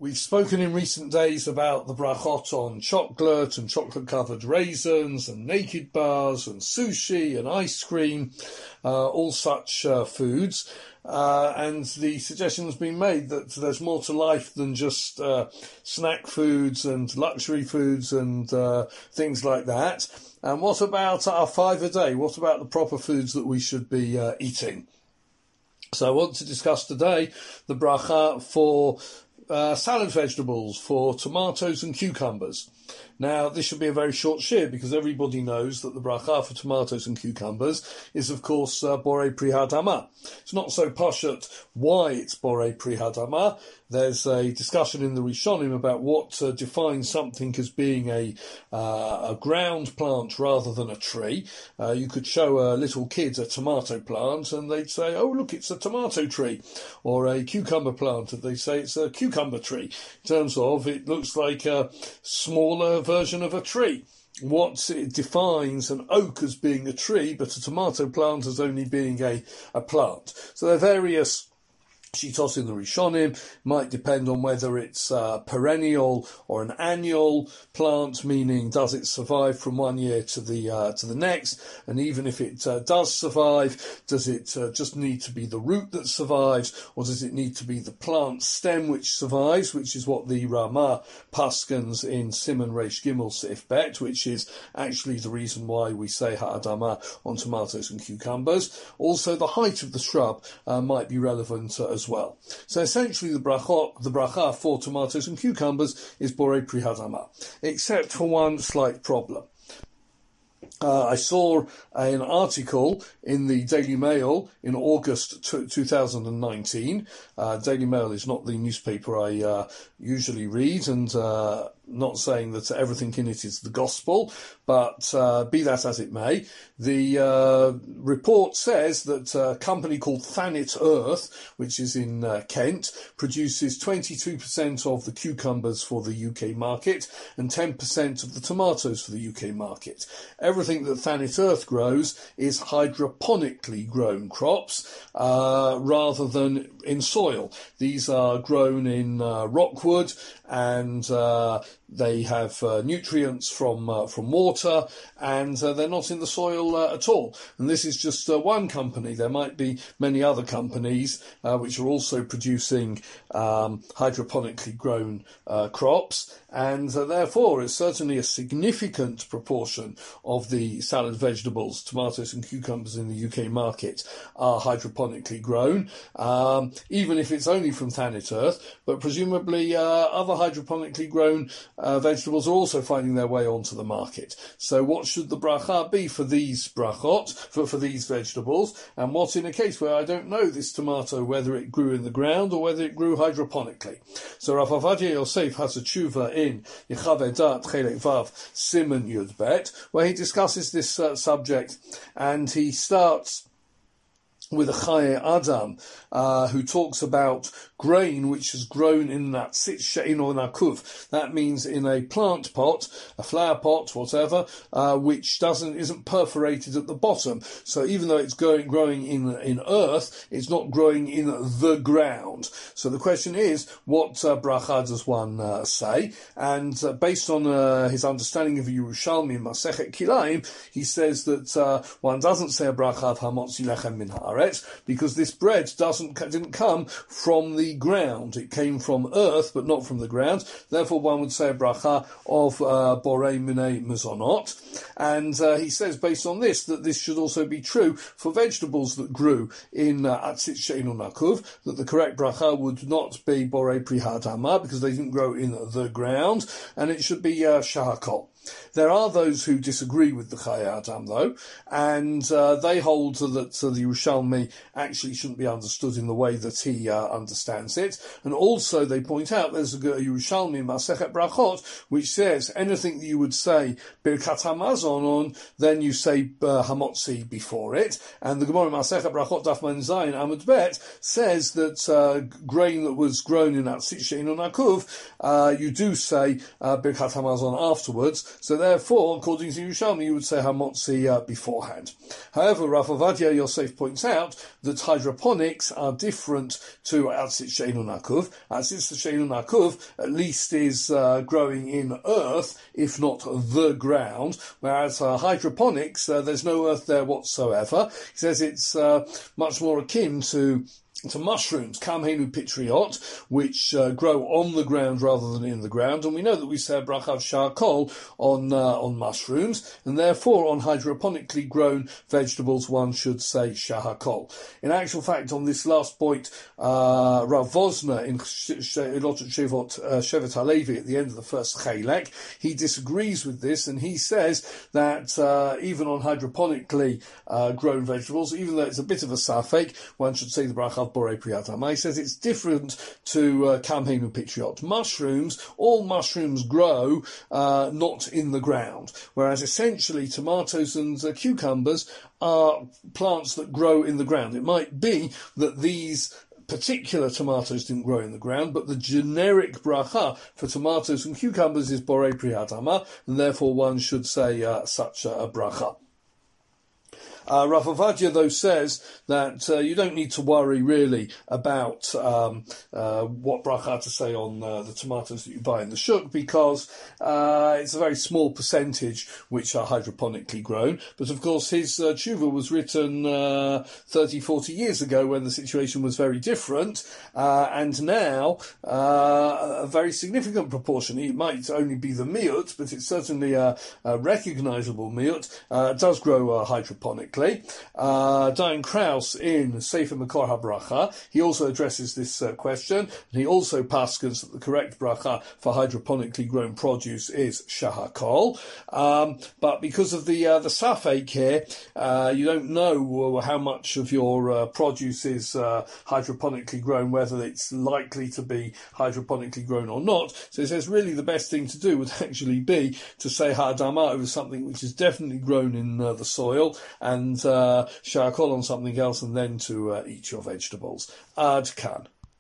We've spoken in recent days about the brachot on chocolate and chocolate-covered raisins and naked bars and sushi and ice cream, all such foods. And the suggestion has been made that there's more to life than just snack foods and luxury foods and things like that. And what about our 5 a day? What about the proper foods that we should be eating? So I want to discuss today the bracha for salad vegetables, for tomatoes and cucumbers. Now, this should be a very short shir because everybody knows that the bracha for tomatoes and cucumbers is, of course, borei pri hadama. It's not so pashut why it's borei pri hadama. There's a discussion in the Rishonim about what defines something as being a ground plant rather than a tree. You could show little kids a tomato plant and they'd say, oh, look, it's a tomato tree. Or a cucumber plant and they say it's a cucumber tree. In terms of, it looks like a smaller version of a tree. What it defines an oak as being a tree, but a tomato plant as only being a plant. So there are various shitos in the Rishonim. Might depend on whether it's perennial or an annual plant, meaning does it survive from one year to the next, and even if it does survive, does it just need to be the root that survives, or does it need to be the plant stem which survives, which is what the Rama paskins in Siman Reish Gimel Sif Bet, which is actually the reason why we say ha'adama on tomatoes and cucumbers. Also, the height of the shrub might be relevant as well. So essentially the bracha for tomatoes and cucumbers is borei pri hadama, except for one slight problem. I saw an article in the Daily Mail in August 2019. Daily Mail is not the newspaper I usually read, and not saying that everything in it is the gospel, but be that as it may, the report says that a company called Thanet Earth, which is in Kent, produces 22% of the cucumbers for the UK market and 10% of the tomatoes for the UK market. Everything that Thanet Earth grows is hydroponically grown crops rather than in soil. These are grown in rockwood, and they have nutrients from water, and they're not in the soil at all. And this is just one company. There might be many other companies which are also producing hydroponically grown crops, and therefore it's certainly a significant proportion of the salad vegetables, tomatoes and cucumbers in the UK market are hydroponically grown, even if it's only from Thanet Earth, but presumably other hydroponically grown vegetables are also finding their way onto the market. So what should the bracha be for these brachot, for these vegetables, and what in a case where I don't know this tomato, whether it grew in the ground or whether it grew hydroponically? So Rav Avadia Yosef has a tshuva in Yechaveh Dat Chelek Vav Siman Yud Bet, where he discusses this subject, and he starts with a Chaye Adam, who talks about grain which has grown in that sit she'ein or nakuv. That means in a plant pot, a flower pot, whatever, which isn't perforated at the bottom. So even though it's growing in earth, it's not growing in the ground. So the question is, what bracha does one say? And based on his understanding of Yerushalmi in Masechet Kilayim, he says that one doesn't say a bracha of hamotzi lechem min haaretz, because this bread didn't come from the ground. It came from earth, but not from the ground. Therefore, one would say a bracha of borei minei mezonot. And he says, based on this, that this should also be true for vegetables that grew in atzit she'ein nakuv, that the correct bracha would not be borei pri hadama, because they didn't grow in the ground, and it should be shahakol. There are those who disagree with the Chaye Adam, though, and they hold that the Yerushalmi actually shouldn't be understood in the way that he understands it. And also they point out there's a Yerushalmi in Masechet Brachot which says anything that you would say Birkat Hamazon on, then you say Hamotzi before it. And the Gemara in Masechet Brachot Daf Man Zayin Amud Bet says that grain that was grown in that Sit She'ein Nakuv, you do say Birkat Hamazon afterwards. So therefore, according to Yerushalmi, you would say hamotzi beforehand. However, Rav Ovadia Yosef points out that hydroponics are different to Atzitz She'einu Nakuv. Atzitz She'einu Nakuv at least is growing in earth, if not the ground, whereas hydroponics, there's no earth there whatsoever. He says it's much more akin to mushrooms, kamhenu pitriot, which grow on the ground rather than in the ground, and we know that we say a bracha of shakol on mushrooms, and therefore on hydroponically grown vegetables one should say shahakol. In actual fact, on this last point, Rav Vosner in Elot Shevet Halevi at the end of the first chelek, he disagrees with this, and he says that even on hydroponically grown vegetables, even though it's a bit of a safek, one should say the bracha of Borei Priyat Hama. He says it's different to kamhenu pitriot. All mushrooms grow not in the ground, whereas essentially tomatoes and cucumbers are plants that grow in the ground. It might be that these particular tomatoes didn't grow in the ground, but the generic bracha for tomatoes and cucumbers is Borei Priyat Hama, and therefore one should say such a bracha. Rav Ovadia, though, says that you don't need to worry really about what bracha to say on the tomatoes that you buy in the shuk, because it's a very small percentage which are hydroponically grown. But of course his tshuva was written 30, 40 years ago when the situation was very different, and now a very significant proportion, it might only be the miut, but it's certainly a recognisable miut, does grow hydroponically. Dayan Kraus in Sefer Makor HaBracha, he also addresses this question, and he also paskins that the correct bracha for hydroponically grown produce is shahakol. But because of the safek here, you don't know how much of your produce is hydroponically grown, whether it's likely to be hydroponically grown or not. So he says really the best thing to do would actually be to say ha'adama over something which is definitely grown in the soil, and shakol on something else, and then to eat your vegetables. Ad kan.